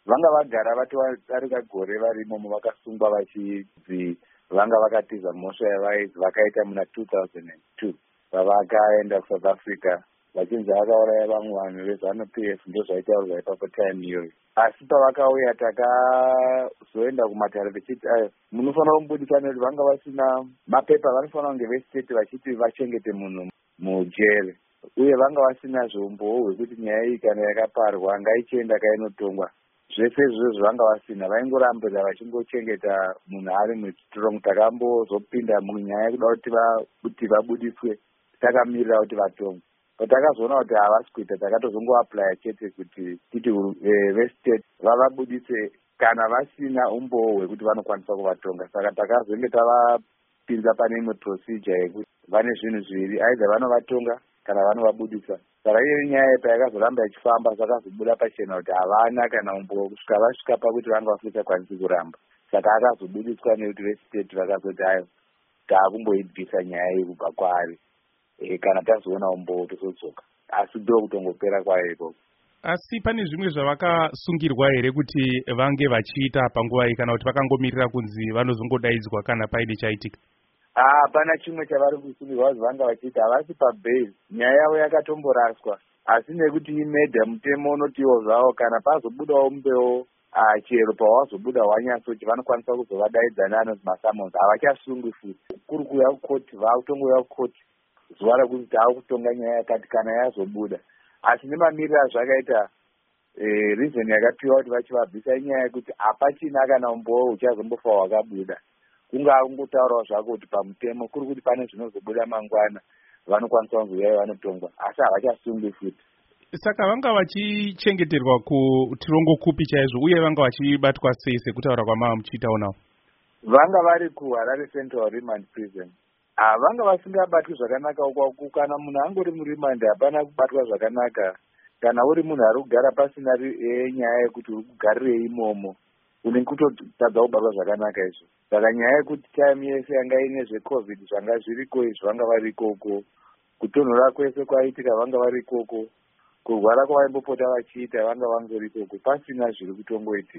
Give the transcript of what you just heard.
vanga vagara vatodarika gore varimo vakasungwa vachidzi vanga vakatiza mhosva yavaidzi vakaita muna 2002 vavakaenda kuSouth Africa vachinzi vakauraya vamwe vanhu veZANU-PF ndo zvaitaurwa ipapo time iyoyo. Asi pavakauya takazoenda kumatare tichiti munofanira kumbudisa nekuti vanga vasina mapepa vanofanira kunge vestate vachiti vachengete munhu mujere, uye vanga vasina zvombowo hwekuti nyaya iyi kana yakaparwa ngaichienda kainotongwa. Zvese izvozvo zvanga vasina, vaingorambira vachingochengeta munhu ari mustrong. Takambozopinda munyaya yekuda kuti vabudiswe takamirira kuti vatongwe. Patakazoona kuti havasi kuita takatozongoaplya chete kuti titi vestate vavabudise kana vasina umbowo hwekuti vanokwanisa kuvatonga. Saka takazenge tavapinza pane imwe procedure yekuti vane zvinhu zviviri, aidha vanovatonga kana vanovabudisa. Saka iyo nyaya payakazoramba ichifamba zvakazobuda pachena kuti havana kana umbowo kusvika vasvika pakuti vanga vasingachakwanisi kuramba. Saka akazobudiswa nekuti vestate vakazoti hayo taakumboibvisa nyaya iyi kubva kwaari. Kana tazoona umbowo tosodzoka, asi ndo kutongopera kwayo ikoko. Asi pane zvimwe zvavakasungirwa here kuti vange vachiita panguva iyi kana kuti vakangomirira kunzi vanozongodaidzwa kana paine chaitika? Hapana chimwe chavari kusungirwa kuti vanga vachiita, havasi pabail. Nyaya yavo yakatomboraswa, asi nekuti imedha mutemo unotiwo zvavo kana pazobudawo mbeu chero pawazobuda wanyatsoti vanokwanisa kuzovadaidza neanonzi masamons, havachasungwi futi. Kuri kuuya kukoti vakutongoya kukoti zuva rekuti taakutonga nyaya yakati kana yazobuda. Asi nemamiriro azvakaita reason yakapiwa kuti vachivabvisa nyaya yekuti hapachina kana umbowo uchazombofa wakabuda. Kungaa kungotaurawo zvako kuti pamutemo kuri kuti pane zvinozobuda mangwana vanokwanisa kuzouyai vanotongwa, asi havachasungwi futi. Saka vanga vachichengeterwa kutirongo kupi chaizvo, uye vanga vachibatwa sei sekutaura kwamava muchiitawo navo? Vanga vari kuHarare Central Remand Prison. Vanga vasingabatwi zvakanaka ukwako. Kana munhu angori murimandi hapana kubatwa zvakanaka. Kana uri munhu ari kugara pasina nyaya yekuti uri kugarirei imomo, unenge kutotadza kubatwa zvakanaka izvo. Saka nyaya yekuti time yese yanga ine zveCovid zvanga zviriko izvo vanga vari ikoko, kutonhora kwese kwaitika vanga vari ikoko, kurwara kwavaimbopota vachiita vanga vangori ikoko, pasina zviri kutongoitika.